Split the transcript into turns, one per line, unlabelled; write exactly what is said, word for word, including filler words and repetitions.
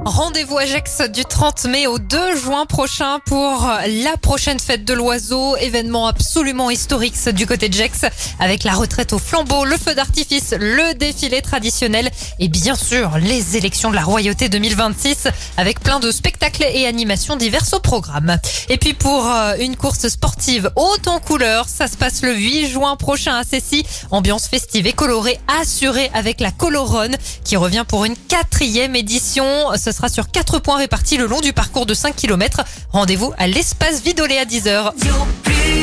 Rendez-vous à Gex du trente mai au deux juin prochain pour la prochaine fête de l'oiseau, événement absolument historique du côté de Gex avec la retraite au flambeau, le feu d'artifice, le défilé traditionnel et bien sûr les élections de la royauté deux mille vingt-six avec plein de spectacles et animations diverses au programme. Et puis pour une course sportive haute en couleurs, ça se passe le huit juin prochain à Cessy, ambiance festive et colorée assurée avec la Coloronne qui revient pour une quatrième édition. Ce sera sur quatre points répartis le long du parcours de cinq kilomètres. Rendez-vous à l'espace Vidolé à dix heures.